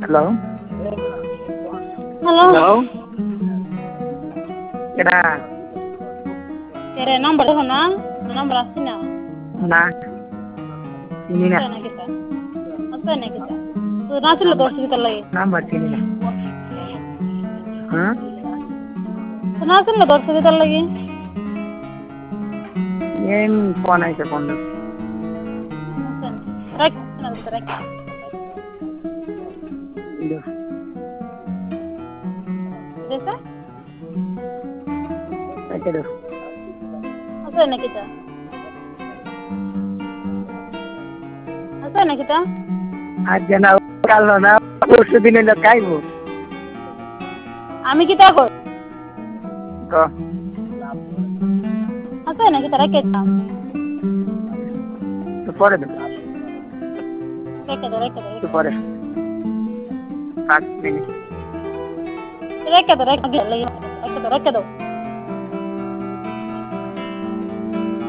hello hello hello কেডা কেরে number দেখো না নাম্বার আসছে না না চিনি না আছে নাকি তা আছে নাকি তা তো না ছিল তো অসুবিধা লাগে নাম্বার চিনি না হ্যাঁ তো না ছিল তো অসুবিধা লাগে ಏನ್ ಫೋನ್ ಐತೆ ಕೊಂಡು রাখ রাখ ಇದು দেখে ಯಾಕೆದು আছে নাকি তা আছে নাকি তা আজ জನ কাল না পরশু দিন এলো খাইবো আমি কি তা কই তো আছে নাকি তা রেখে দাও তো পরে দেবো রেখে দাও তো পরে 5 মিনিট রেখে দাও